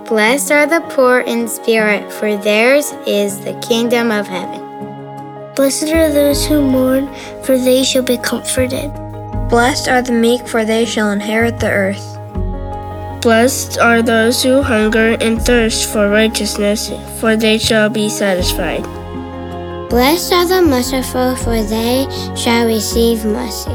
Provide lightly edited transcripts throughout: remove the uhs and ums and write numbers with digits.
Blessed are the poor in spirit, for theirs is the kingdom of heaven. Blessed are those who mourn, for they shall be comforted. Blessed are the meek, for they shall inherit the earth. Blessed are those who hunger and thirst for righteousness, for they shall be satisfied. Blessed are the merciful, for they shall receive mercy.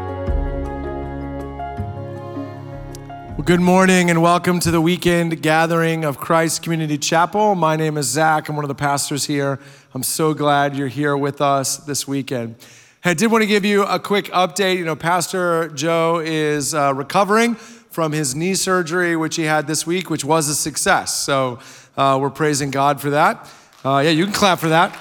Well, good morning and welcome to the weekend gathering of Christ Community Chapel. My name is Zach. I'm one of the pastors here. I'm so glad you're here with us this weekend. I did want to give you a quick update. Pastor Joe is recovering from his knee surgery, which he had this week, which was a success. So we're praising God for that. You can clap for that.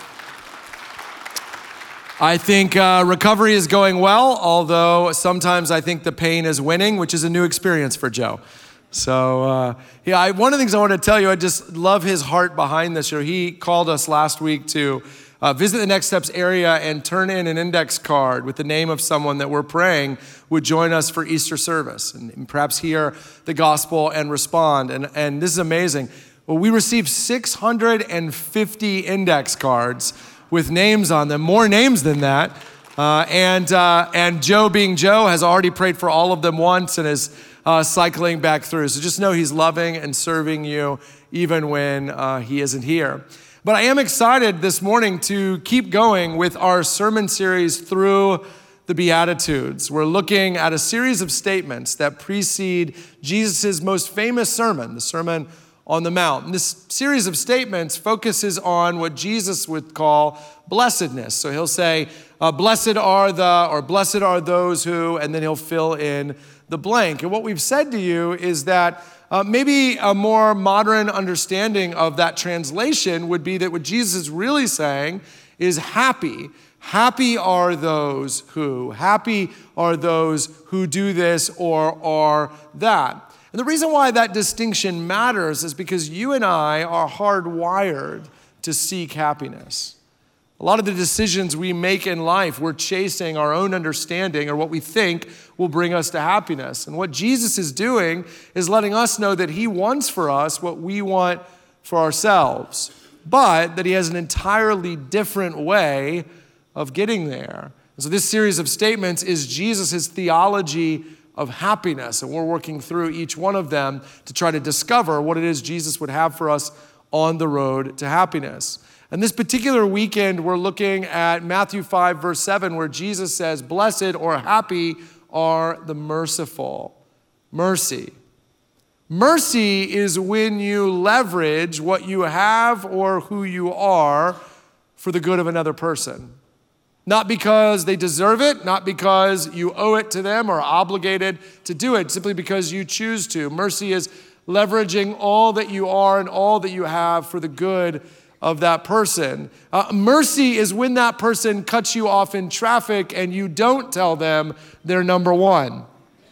I think recovery is going well, although sometimes I think the pain is winning, which is a new experience for Joe. So one of the things I want to tell you, I just love his heart behind this. He called us last week to visit the Next Steps area and turn in an index card with the name of someone that we're praying would join us for Easter service and perhaps hear the gospel and respond. And this is amazing. Well, we received 650 index cards with names on them, more names than that. And Joe, being Joe, has already prayed for all of them once and is cycling back through. So just know he's loving and serving you even when he isn't here. But I am excited this morning to keep going with our sermon series through the Beatitudes. We're looking at a series of statements that precede Jesus' most famous sermon, the Sermon on the Mount. And this series of statements focuses on what Jesus would call blessedness. So he'll say, blessed are those who, and then he'll fill in the blank. And what we've said to you is that maybe a more modern understanding of that translation would be that what Jesus is really saying is happy. Happy are those who do this or are that. And the reason why that distinction matters is because you and I are hardwired to seek happiness. A lot of the decisions we make in life, we're chasing our own understanding or what we think will bring us to happiness. And what Jesus is doing is letting us know that he wants for us what we want for ourselves, but that he has an entirely different way of getting there. And so this series of statements is Jesus' theology of happiness, and we're working through each one of them to try to discover what it is Jesus would have for us on the road to happiness. And this particular weekend, we're looking at Matthew 5, verse 7, where Jesus says, blessed or happy are the merciful. Mercy. Mercy is when you leverage what you have or who you are for the good of another person. Not because they deserve it, not because you owe it to them or are obligated to do it, simply because you choose to. Mercy is leveraging all that you are and all that you have for the good of that person. Mercy is when that person cuts you off in traffic and you don't tell them they're number one.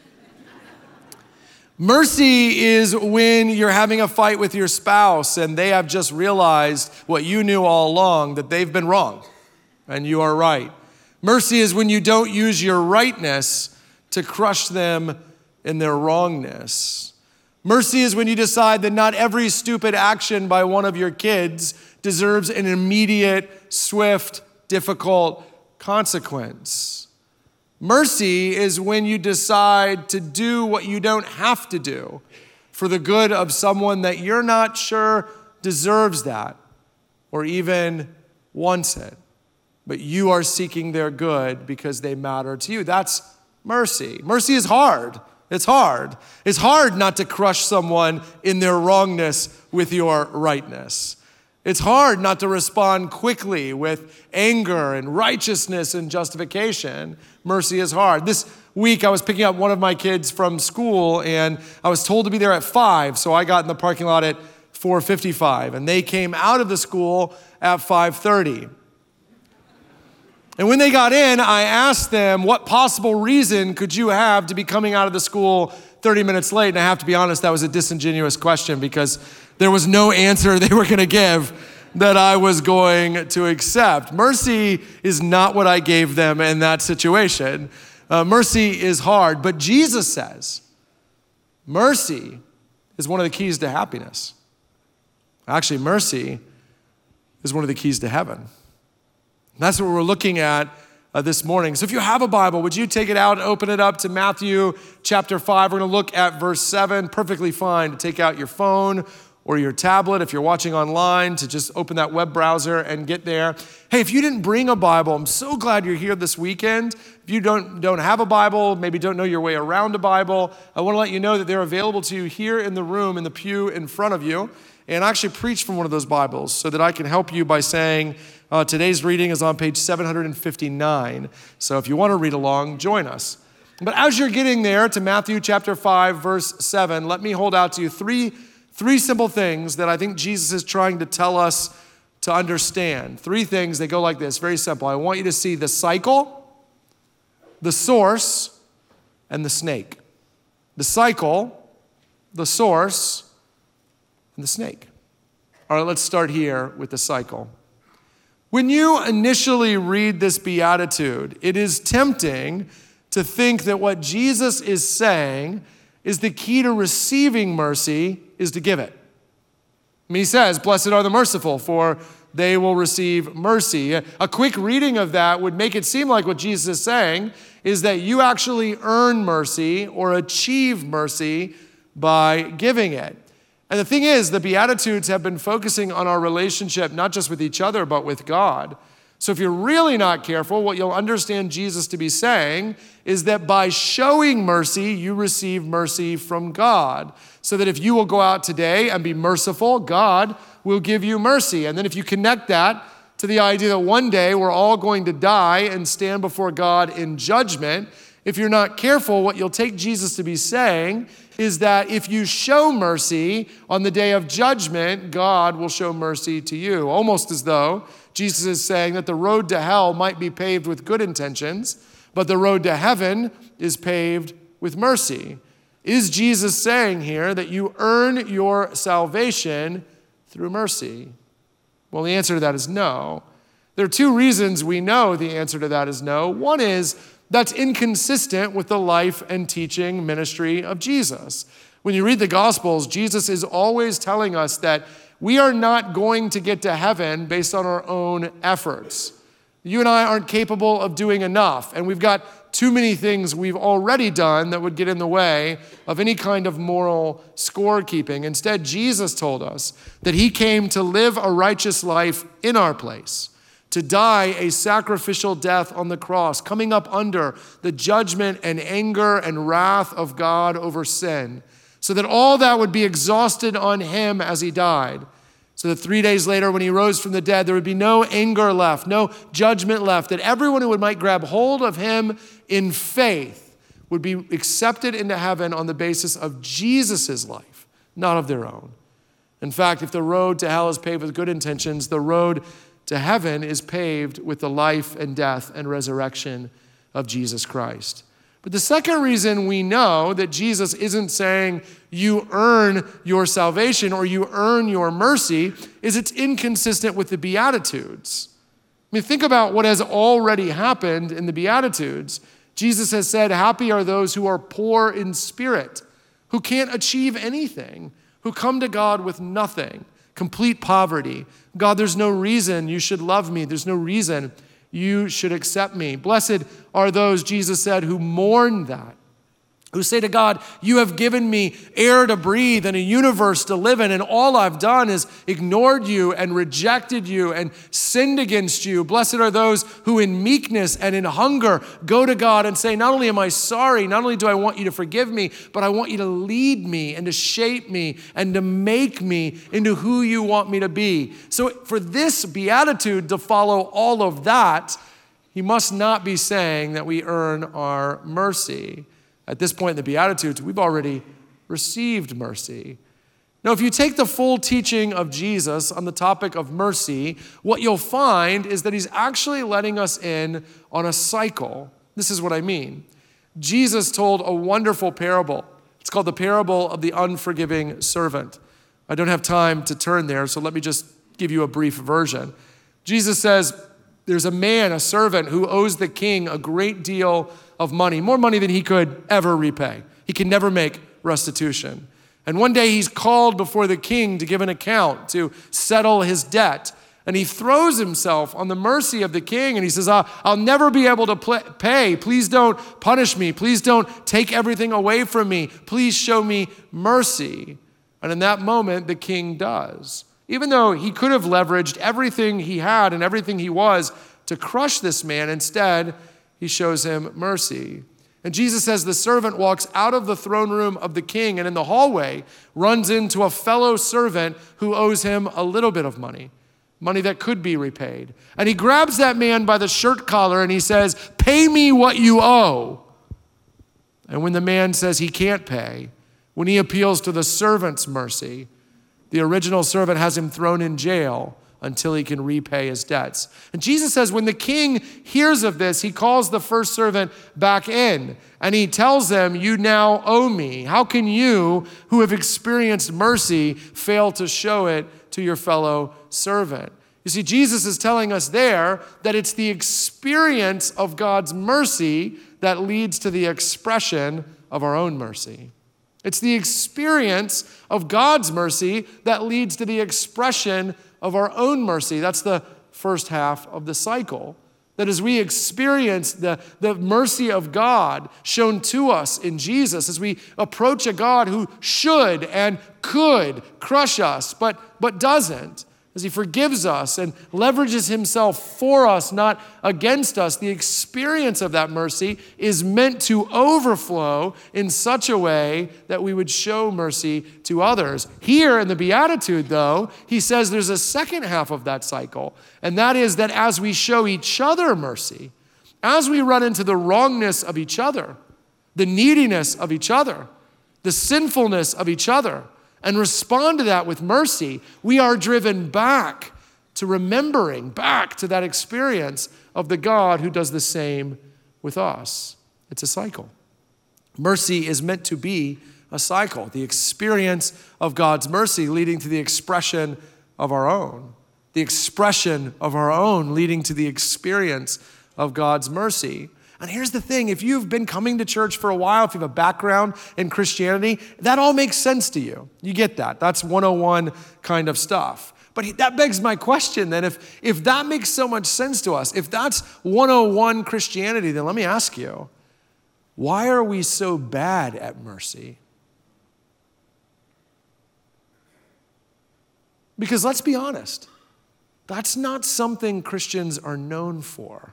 Mercy is when you're having a fight with your spouse and they have just realized what you knew all along, that they've been wrong and you are right. Mercy is when you don't use your rightness to crush them in their wrongness. Mercy is when you decide that not every stupid action by one of your kids deserves an immediate, swift, difficult consequence. Mercy is when you decide to do what you don't have to do for the good of someone that you're not sure deserves that or even wants it, but you are seeking their good because they matter to you. That's mercy. Mercy is hard. It's hard. It's hard not to crush someone in their wrongness with your rightness. It's hard not to respond quickly with anger and righteousness and justification. Mercy is hard. This week I was picking up one of my kids from school and I was told to be there at 5, so I got in the parking lot at 4:55 and they came out of the school at 5:30. And when they got in, I asked them, what possible reason could you have to be coming out of the school 30 minutes late? And I have to be honest, that was a disingenuous question because there was no answer they were going to give that I was going to accept. Mercy is not what I gave them in that situation. Mercy is hard, but Jesus says mercy is one of the keys to happiness. Actually, mercy is one of the keys to heaven. And that's what we're looking at this morning. So if you have a Bible, would you take it out and open it up to Matthew chapter 5? We're going to look at verse 7. Perfectly fine to take out your phone or your tablet if you're watching online, to just open that web browser and get there. Hey, if you didn't bring a Bible, I'm so glad you're here this weekend. If you don't have a Bible, maybe don't know your way around a Bible, I want to let you know that they're available to you here in the room, in the pew in front of you. And I actually preach from one of those Bibles so that I can help you by saying, today's reading is on page 759. So if you want to read along, join us. But as you're getting there to Matthew chapter 5, verse 7, let me hold out to you three simple things that I think Jesus is trying to tell us to understand. Three things, they go like this, very simple. I want you to see the cycle, the source, and the snake. The cycle, the source, and the snake. All right, let's start here with the cycle. When you initially read this beatitude, it is tempting to think that what Jesus is saying is the key to receiving mercy is to give it. I mean, he says, blessed are the merciful, for they will receive mercy. A quick reading of that would make it seem like what Jesus is saying is that you actually earn mercy or achieve mercy by giving it. And the thing is, the Beatitudes have been focusing on our relationship, not just with each other, but with God. So if you're really not careful, what you'll understand Jesus to be saying is that by showing mercy, you receive mercy from God. So that if you will go out today and be merciful, God will give you mercy. And then if you connect that to the idea that one day we're all going to die and stand before God in judgment, if you're not careful, what you'll take Jesus to be saying is that if you show mercy on the day of judgment, God will show mercy to you. Almost as though Jesus is saying that the road to hell might be paved with good intentions, but the road to heaven is paved with mercy. Is Jesus saying here that you earn your salvation through mercy? Well, the answer to that is no. There are two reasons we know the answer to that is no. One is that's inconsistent with the life and teaching ministry of Jesus. When you read the Gospels, Jesus is always telling us that we are not going to get to heaven based on our own efforts. You and I aren't capable of doing enough, and we've got too many things we've already done that would get in the way of any kind of moral scorekeeping. Instead, Jesus told us that he came to live a righteous life in our place, to die a sacrificial death on the cross, coming up under the judgment and anger and wrath of God over sin, so that all that would be exhausted on him as he died, so that 3 days later when he rose from the dead, there would be no anger left, no judgment left, that everyone who might grab hold of him in faith would be accepted into heaven on the basis of Jesus' life, not of their own. In fact, if the road to hell is paved with good intentions, the road to heaven is paved with the life and death and resurrection of Jesus Christ. But the second reason we know that Jesus isn't saying you earn your salvation or you earn your mercy is it's inconsistent with the Beatitudes. I mean, think about what has already happened in the Beatitudes. Jesus has said, happy are those who are poor in spirit, who can't achieve anything, who come to God with nothing, complete poverty. God, there's no reason you should love me. There's no reason you should accept me. Blessed are those, Jesus said, who mourn that, who say to God, you have given me air to breathe and a universe to live in, and all I've done is ignored you and rejected you and sinned against you. Blessed are those who in meekness and in hunger go to God and say, not only am I sorry, not only do I want you to forgive me, but I want you to lead me and to shape me and to make me into who you want me to be. So for this beatitude to follow all of that, he must not be saying that we earn our mercy. At this point in the Beatitudes, we've already received mercy. Now, if you take the full teaching of Jesus on the topic of mercy, what you'll find is that he's actually letting us in on a cycle. This is what I mean. Jesus told a wonderful parable. It's called the parable of the unforgiving servant. I don't have time to turn there, so let me just give you a brief version. Jesus says, there's a man, a servant, who owes the king a great deal of money, more money than he could ever repay. He can never make restitution. And one day he's called before the king to give an account, to settle his debt. And he throws himself on the mercy of the king and he says, I'll never be able to pay. Please don't punish me. Please don't take everything away from me. Please show me mercy. And in that moment, the king does. Even though he could have leveraged everything he had and everything he was to crush this man, instead, he shows him mercy. And Jesus says the servant walks out of the throne room of the king and in the hallway runs into a fellow servant who owes him a little bit of money that could be repaid. And he grabs that man by the shirt collar and he says, "Pay me what you owe." And when the man says he can't pay, when he appeals to the servant's mercy, the original servant has him thrown in jail until he can repay his debts. And Jesus says when the king hears of this, he calls the first servant back in and he tells them, "You now owe me. How can you, who have experienced mercy, fail to show it to your fellow servant?" You see, Jesus is telling us there that it's the experience of God's mercy that leads to the expression of our own mercy. It's the experience of God's mercy that leads to the expression of our own mercy. That's the first half of the cycle. That as we experience the mercy of God shown to us in Jesus, as we approach a God who should and could crush us, but doesn't, as he forgives us and leverages himself for us, not against us, the experience of that mercy is meant to overflow in such a way that we would show mercy to others. Here in the Beatitude, though, he says there's a second half of that cycle, and that is that as we show each other mercy, as we run into the wrongness of each other, the neediness of each other, the sinfulness of each other, and respond to that with mercy, we are driven back to remembering, back to that experience of the God who does the same with us. It's a cycle. Mercy is meant to be a cycle, the experience of God's mercy leading to the expression of our own, the expression of our own leading to the experience of God's mercy. And here's the thing, if you've been coming to church for a while, if you have a background in Christianity, that all makes sense to you. You get that. That's 101 kind of stuff. But that begs my question then, if that makes so much sense to us, if that's 101 Christianity, then let me ask you, why are we so bad at mercy? Because let's be honest, that's not something Christians are known for.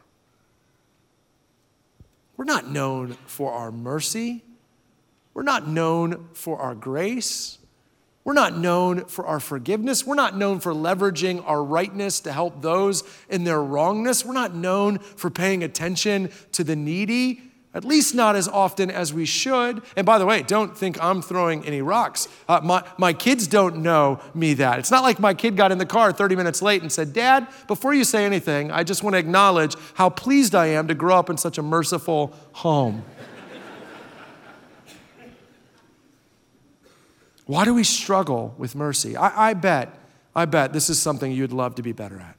We're not known for our mercy. We're not known for our grace. We're not known for our forgiveness. We're not known for leveraging our rightness to help those in their wrongness. We're not known for paying attention to the needy, at least not as often as we should. And by the way, don't think I'm throwing any rocks. My kids don't know me that. It's not like my kid got in the car 30 minutes late and said, "Dad, before you say anything, I just want to acknowledge how pleased I am to grow up in such a merciful home." Why do we struggle with mercy? I bet this is something you'd love to be better at.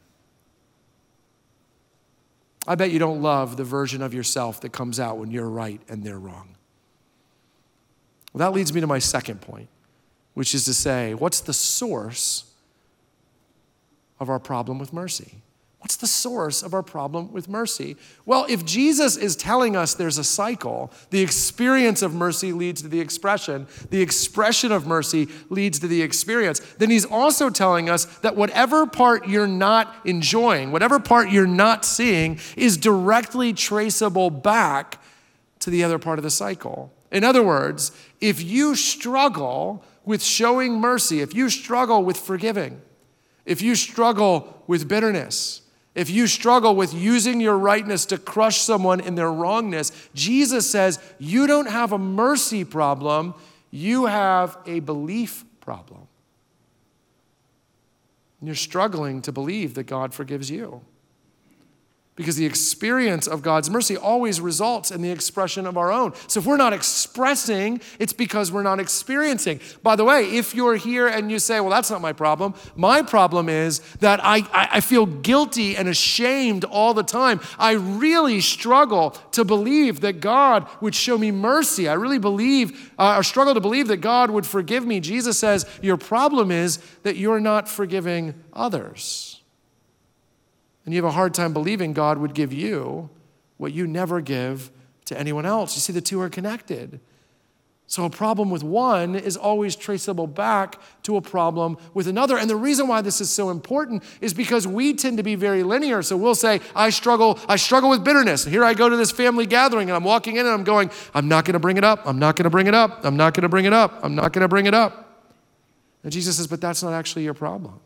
I bet you don't love the version of yourself that comes out when you're right and they're wrong. Well, that leads me to my second point, which is to say, what's the source of our problem with mercy? What's the source of our problem with mercy? Well, if Jesus is telling us there's a cycle, the experience of mercy leads to the expression of mercy leads to the experience, then he's also telling us that whatever part you're not enjoying, whatever part you're not seeing, is directly traceable back to the other part of the cycle. In other words, if you struggle with showing mercy, if you struggle with forgiving, if you struggle with bitterness, if you struggle with using your rightness to crush someone in their wrongness, Jesus says you don't have a mercy problem, you have a belief problem. And you're struggling to believe that God forgives you. because the experience of God's mercy always results in the expression of our own. So if we're not expressing, it's because we're not experiencing. By the way, if you're here and you say, well, that's not my problem is that I feel guilty and ashamed all the time. I really struggle to believe that God would show me mercy. I really struggle to believe that God would forgive me. Jesus says, your problem is that you're not forgiving others. And you have a hard time believing God would give you what you never give to anyone else. You see, the two are connected. So a problem with one is always traceable back to a problem with another. And the reason why this is so important is because we tend to be very linear. So we'll say, I struggle with bitterness. Here I go to this family gathering and I'm walking in and I'm going, I'm not going to bring it up. I'm not going to bring it up. I'm not going to bring it up. I'm not going to bring it up. And Jesus says, but that's not actually your problem.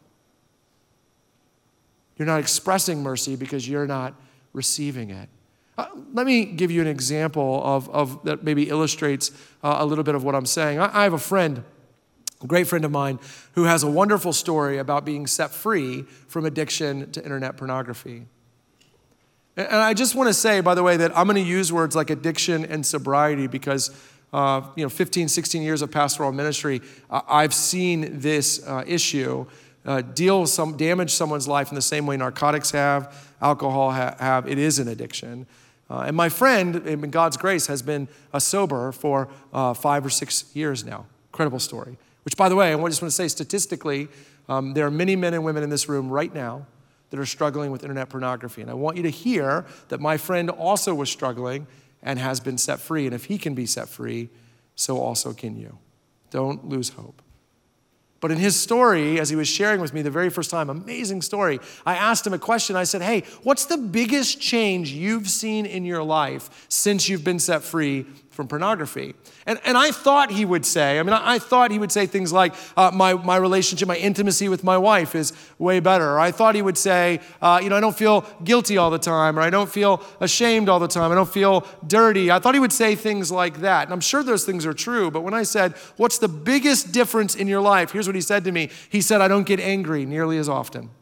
You're not expressing mercy because you're not receiving it. Let me give you an example of that maybe illustrates a little bit of what I'm saying. I have a great friend of mine, who has a wonderful story about being set free from addiction to internet pornography. And I just want to say, by the way, that I'm going to use words like addiction and sobriety because 15, 16 years of pastoral ministry, I've seen this issue damage someone's life in the same way narcotics have, alcohol have. It is an addiction. And my friend, in God's grace, has been sober for 5 or 6 years now. Incredible story. Which, by the way, I just want to say statistically, there are many men and women in this room right now that are struggling with internet pornography. And I want you to hear that my friend also was struggling and has been set free. And if he can be set free, so also can you. Don't lose hope. But in his story, as he was sharing with me the very first time, amazing story, I asked him a question. I said, hey, what's the biggest change you've seen in your life since you've been set free from pornography? And I thought he would say, I thought he would say things like, my relationship, my intimacy with my wife is way better. Or I thought he would say, I don't feel guilty all the time, or I don't feel ashamed all the time, I don't feel dirty. I thought he would say things like that. And I'm sure those things are true, but when I said, what's the biggest difference in your life? Here's what he said to me. He said, I don't get angry nearly as often.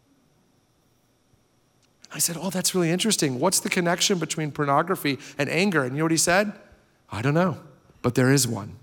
I said, oh, that's really interesting. What's the connection between pornography and anger? And you know what he said? I don't know, but there is one.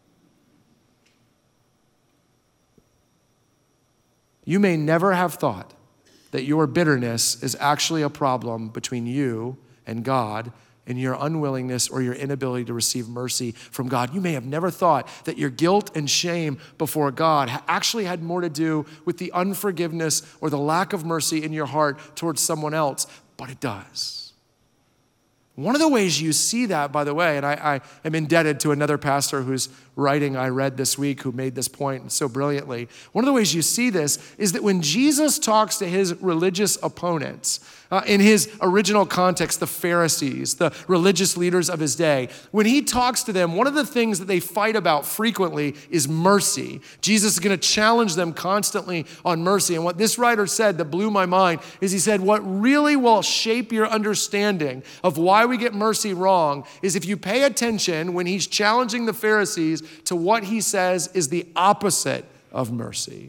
You may never have thought that your bitterness is actually a problem between you and God and your unwillingness or your inability to receive mercy from God. You may have never thought that your guilt and shame before God actually had more to do with the unforgiveness or the lack of mercy in your heart towards someone else, but it does. One of the ways you see that, by the way, and I am indebted to another pastor whose writing I read this week who made this point so brilliantly. One of the ways you see this is that when Jesus talks to his religious opponents, in his original context, the Pharisees, the religious leaders of his day, when he talks to them, one of the things that they fight about frequently is mercy. Jesus is going to challenge them constantly on mercy. And what this writer said that blew my mind is he said, what really will shape your understanding of why we get mercy wrong is if you pay attention when he's challenging the Pharisees to what he says is the opposite of mercy.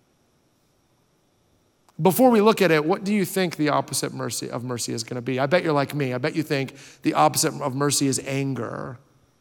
Before we look at it, what do you think the opposite of mercy is going to be? I bet you're like me. I bet you think the opposite of mercy is anger.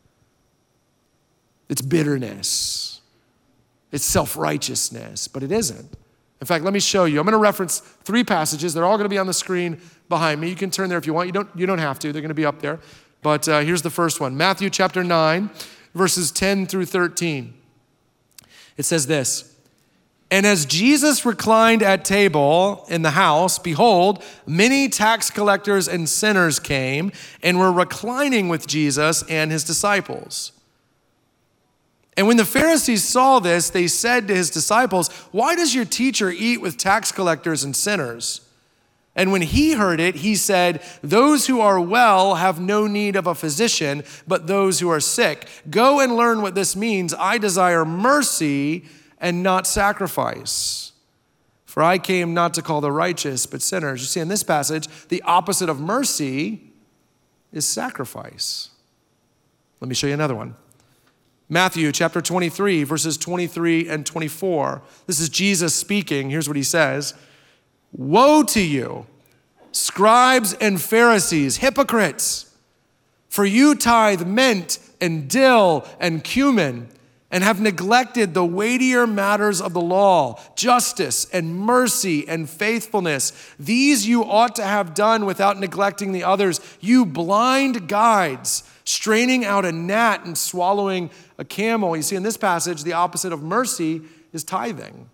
It's bitterness. It's self-righteousness, but it isn't. In fact, let me show you. I'm going to reference 3 passages. They're all going to be on the screen behind me. You can turn there if you want. You don't have to. They're going to be up there. But here's the first one. Matthew chapter 9, verses 10 through 13. It says this. And as Jesus reclined at table in the house, behold, many tax collectors and sinners came and were reclining with Jesus and his disciples. And when the Pharisees saw this, they said to his disciples, why does your teacher eat with tax collectors and sinners? And when he heard it, he said, those who are well have no need of a physician, but those who are sick. Go and learn what this means. I desire mercy and not sacrifice. For I came not to call the righteous, but sinners. You see, in this passage, the opposite of mercy is sacrifice. Let me show you another one. Matthew chapter 23, verses 23 and 24. This is Jesus speaking. Here's what he says. Woe to you, scribes and Pharisees, hypocrites, for you tithe mint and dill and cumin, and have neglected the weightier matters of the law, justice and mercy and faithfulness. These you ought to have done without neglecting the others. You blind guides, straining out a gnat and swallowing a camel. You see, in this passage, the opposite of mercy is tithing.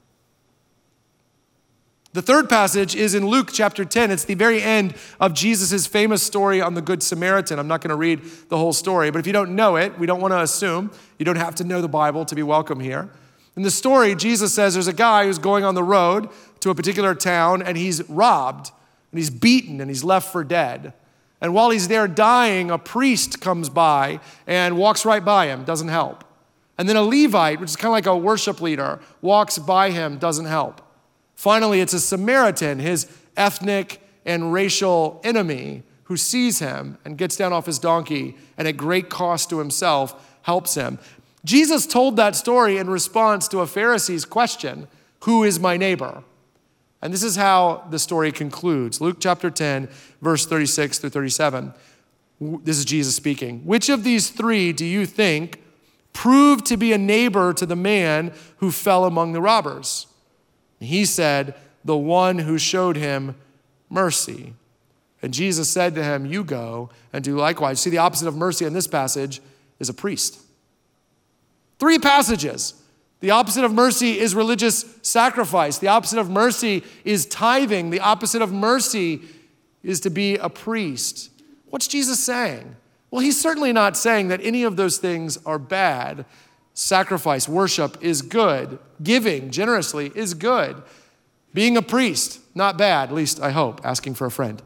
The third passage is in Luke chapter 10. It's the very end of Jesus' famous story on the Good Samaritan. I'm not going to read the whole story, but if you don't know it, we don't want to assume. You don't have to know the Bible to be welcome here. In the story, Jesus says there's a guy who's going on the road to a particular town, and he's robbed, and he's beaten, and he's left for dead. And while he's there dying, a priest comes by and walks right by him, doesn't help. And then a Levite, which is kind of like a worship leader, walks by him, doesn't help. Finally, it's a Samaritan, his ethnic and racial enemy, who sees him and gets down off his donkey and at great cost to himself helps him. Jesus told that story in response to a Pharisee's question, who is my neighbor? And this is how the story concludes. Luke chapter 10, verse 36 through 37. This is Jesus speaking. Which of these three do you think proved to be a neighbor to the man who fell among the robbers? He said, the one who showed him mercy. And Jesus said to him, you go and do likewise. See, the opposite of mercy in this passage is a priest. 3 passages. The opposite of mercy is religious sacrifice. The opposite of mercy is tithing. The opposite of mercy is to be a priest. What's Jesus saying? Well, he's certainly not saying that any of those things are bad. Sacrifice, worship is good. Giving generously is good. Being a priest, not bad, at least I hope, asking for a friend.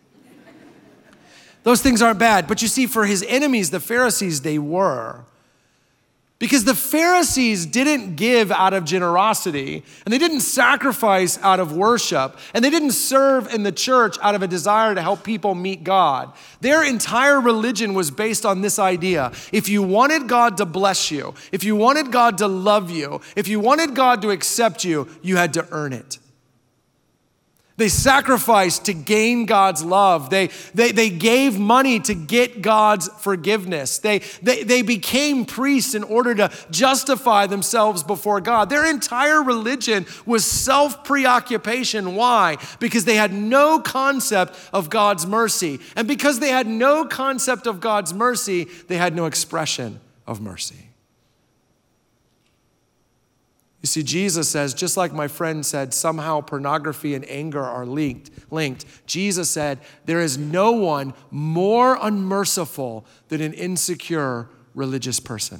Those things aren't bad, but you see, for his enemies, the Pharisees, they were. Because the Pharisees didn't give out of generosity, and they didn't sacrifice out of worship, and they didn't serve in the church out of a desire to help people meet God. Their entire religion was based on this idea. If you wanted God to bless you, if you wanted God to love you, if you wanted God to accept you, you had to earn it. They sacrificed to gain God's love. They gave money to get God's forgiveness. They became priests in order to justify themselves before God. Their entire religion was self-preoccupation. Why? Because they had no concept of God's mercy. And because they had no concept of God's mercy, they had no expression of mercy. You see, Jesus says, just like my friend said, somehow pornography and anger are linked. Jesus said, there is no one more unmerciful than an insecure religious person.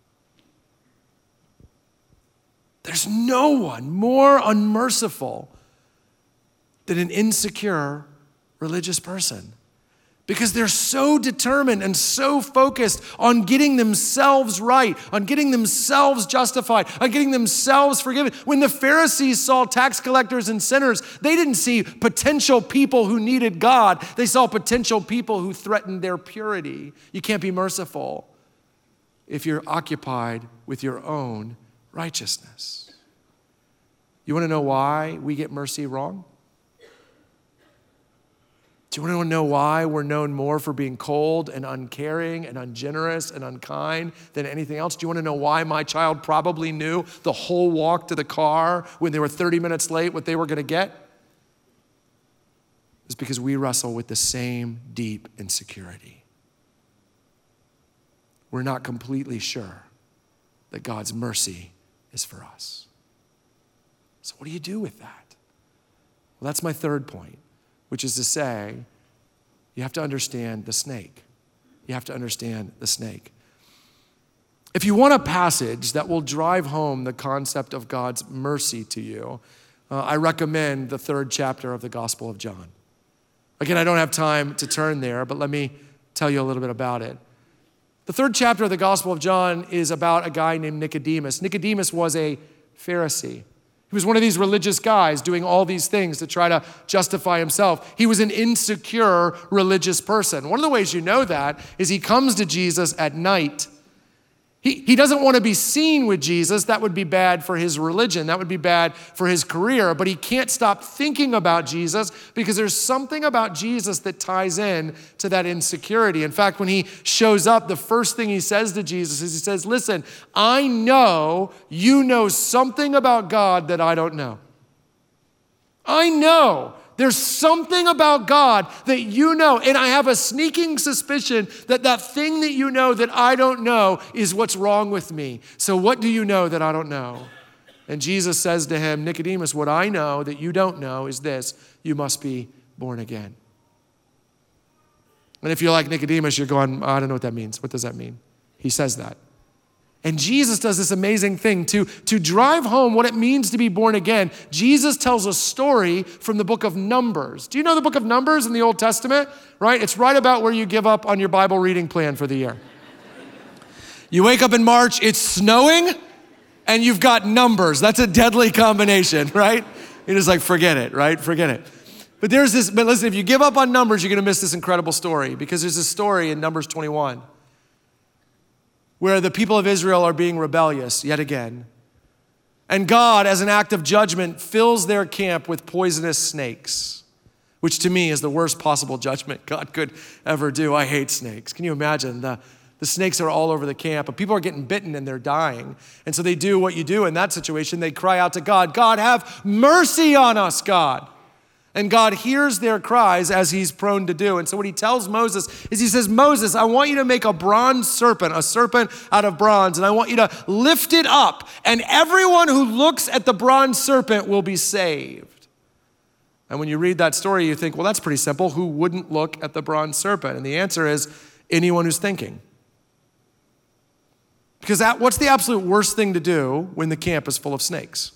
There's no one more unmerciful than an insecure religious person. Because they're so determined and so focused on getting themselves right, on getting themselves justified, on getting themselves forgiven. When the Pharisees saw tax collectors and sinners, they didn't see potential people who needed God. They saw potential people who threatened their purity. You can't be merciful if you're occupied with your own righteousness. You want to know why we get mercy wrong? Do you want to know why we're known more for being cold and uncaring and ungenerous and unkind than anything else? Do you want to know why my child probably knew the whole walk to the car when they were 30 minutes late what they were going to get? It's because we wrestle with the same deep insecurity. We're not completely sure that God's mercy is for us. So what do you do with that? Well, that's my third point, which is to say, you have to understand the snake. You have to understand the snake. If you want a passage that will drive home the concept of God's mercy to you, I recommend the 3rd chapter of the Gospel of John. Again, I don't have time to turn there, but let me tell you a little bit about it. The 3rd chapter of the Gospel of John is about a guy named Nicodemus. Nicodemus was a Pharisee. He was one of these religious guys doing all these things to try to justify himself. He was an insecure religious person. One of the ways you know that is he comes to Jesus at night He doesn't want to be seen with Jesus. That would be bad for his religion. That would be bad for his career. But he can't stop thinking about Jesus because there's something about Jesus that ties in to that insecurity. In fact, when he shows up, the first thing he says to Jesus is he says, listen, I know you know something about God that I don't know. I know there's something about God that you know, and I have a sneaking suspicion that that thing that you know that I don't know is what's wrong with me. So what do you know that I don't know? And Jesus says to him, Nicodemus, what I know that you don't know is this: you must be born again. And if you're like Nicodemus, you're going, I don't know what that means. What does that mean? He says that. And Jesus does this amazing thing to drive home what it means to be born again. Jesus tells a story from the book of Numbers. Do you know the book of Numbers in the Old Testament? Right? It's right about where you give up on your Bible reading plan for the year. You wake up in March, it's snowing, and you've got Numbers. That's a deadly combination, right? You're just like, forget it, right? Forget it. But listen, if you give up on Numbers, you're gonna miss this incredible story, because there's a story in Numbers 21 where the people of Israel are being rebellious yet again. And God, as an act of judgment, fills their camp with poisonous snakes, which to me is the worst possible judgment God could ever do. I hate snakes. Can you imagine? The snakes are all over the camp, but people are getting bitten and they're dying. And so they do what you do in that situation. They cry out to God, God, have mercy on us, God. And God hears their cries, as he's prone to do. And so what he tells Moses is he says, Moses, I want you to make a bronze serpent, a serpent out of bronze, and I want you to lift it up, and everyone who looks at the bronze serpent will be saved. And when you read that story, you think, well, that's pretty simple. Who wouldn't look at the bronze serpent? And the answer is anyone who's thinking. Because what's the absolute worst thing to do when the camp is full of snakes?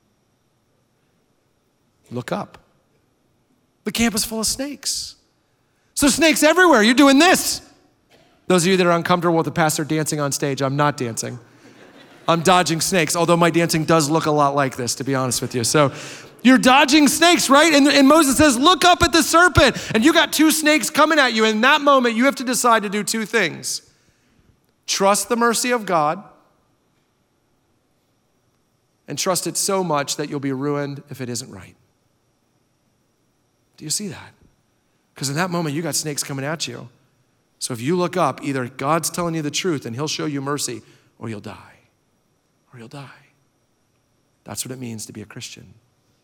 Look up. The camp is full of snakes. So snakes everywhere. You're doing this. Those of you that are uncomfortable with the pastor dancing on stage, I'm not dancing. I'm dodging snakes, although my dancing does look a lot like this, to be honest with you. So you're dodging snakes, right? And Moses says, look up at the serpent. And you got two snakes coming at you. And in that moment, you have to decide to do two things. Trust the mercy of God, and trust it so much that you'll be ruined if it isn't right. Do you see that? Because in that moment, you got snakes coming at you. So if you look up, either God's telling you the truth and he'll show you mercy, or you'll die. Or you'll die. That's what it means to be a Christian.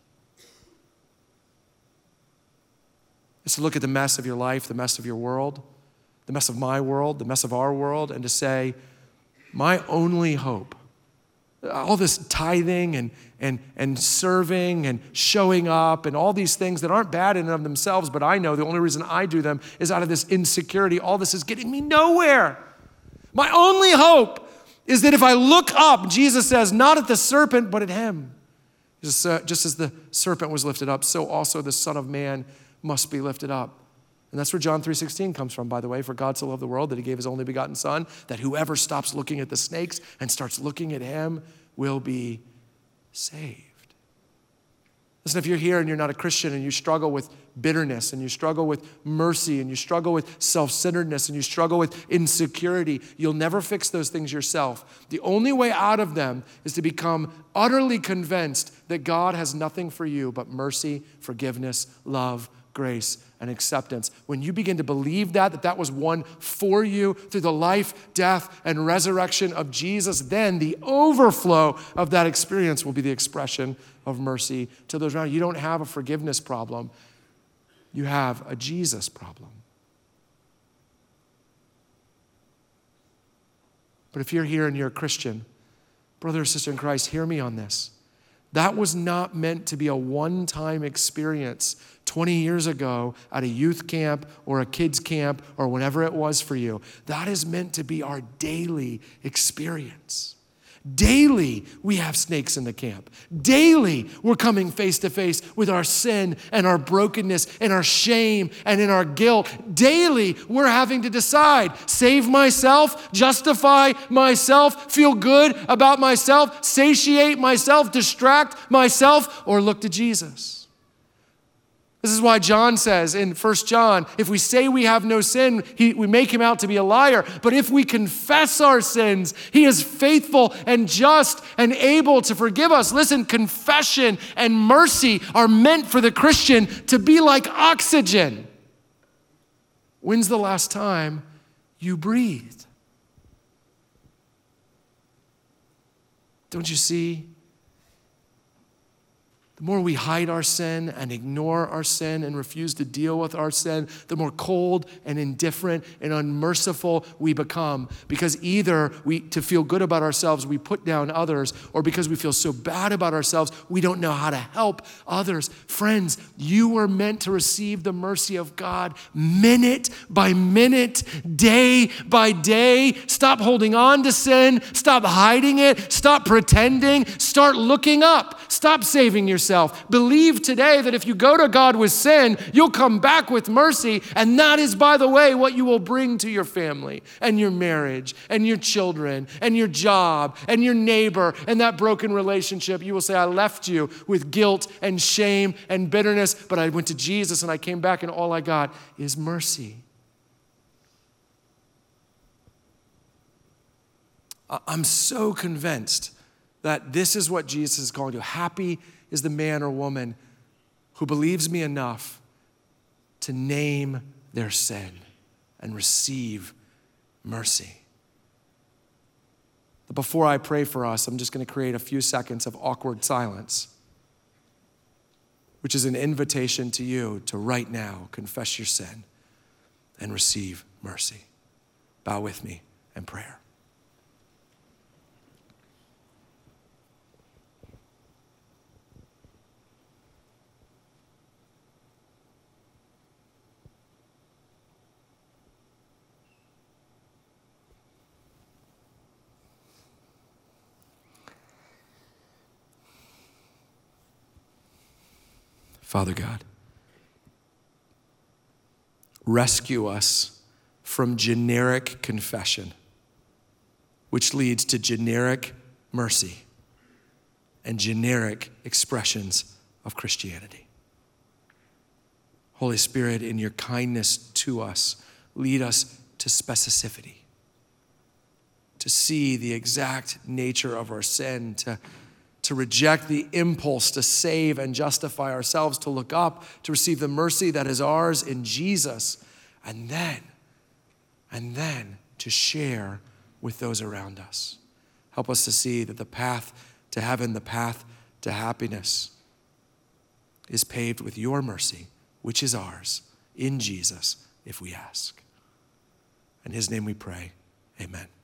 It's to look at the mess of your life, the mess of your world, the mess of my world, the mess of our world, and to say, my only hope, all this tithing and serving and showing up and all these things that aren't bad in and of themselves, but I know the only reason I do them is out of this insecurity. All this is getting me nowhere. My only hope is that if I look up, Jesus says, not at the serpent, but at him. Just as the serpent was lifted up, so also the Son of Man must be lifted up. And that's where John 3:16 comes from, by the way. For God so loved the world that he gave his only begotten Son, that whoever stops looking at the snakes and starts looking at him will be saved. Listen, if you're here and you're not a Christian and you struggle with bitterness and you struggle with mercy and you struggle with self-centeredness and you struggle with insecurity, you'll never fix those things yourself. The only way out of them is to become utterly convinced that God has nothing for you but mercy, forgiveness, love, grace, and acceptance. When you begin to believe that was won for you through the life, death, and resurrection of Jesus, then the overflow of that experience will be the expression of mercy to those around you. You don't have a forgiveness problem. You have a Jesus problem. But if you're here and you're a Christian, brother or sister in Christ, hear me on this. That was not meant to be a one-time experience 20 years ago at a youth camp or a kids camp or whatever it was for you. That is meant to be our daily experience. Daily, we have snakes in the camp. Daily, we're coming face to face with our sin and our brokenness and our shame and in our guilt. Daily, we're having to decide, save myself, justify myself, feel good about myself, satiate myself, distract myself, or look to Jesus. This is why John says in 1 John, if we say we have no sin, we make him out to be a liar. But if we confess our sins, he is faithful and just and able to forgive us. Listen, confession and mercy are meant for the Christian to be like oxygen. When's the last time you breathed? Don't you see? The more we hide our sin and ignore our sin and refuse to deal with our sin, the more cold and indifferent and unmerciful we become. Because either to feel good about ourselves, we put down others, or because we feel so bad about ourselves, we don't know how to help others. Friends, you were meant to receive the mercy of God minute by minute, day by day. Stop holding on to sin. Stop hiding it. Stop pretending. Start looking up. Stop saving yourself. Believe today that if you go to God with sin, you'll come back with mercy. And that is, by the way, what you will bring to your family and your marriage and your children and your job and your neighbor and that broken relationship. You will say, I left you with guilt and shame and bitterness, but I went to Jesus and I came back and all I got is mercy. I'm so convinced that this is what Jesus is calling to. Happy is the man or woman who believes me enough to name their sin and receive mercy. But before I pray for us, I'm just going to create a few seconds of awkward silence, which is an invitation to you to right now confess your sin and receive mercy. Bow with me in prayer. Father God, rescue us from generic confession, which leads to generic mercy and generic expressions of Christianity. Holy Spirit, in your kindness to us, lead us to specificity, to see the exact nature of our sin, to reject the impulse to save and justify ourselves, to look up, to receive the mercy that is ours in Jesus, and then to share with those around us. Help us to see that the path to heaven, the path to happiness is paved with your mercy, which is ours in Jesus, if we ask. In his name we pray, amen.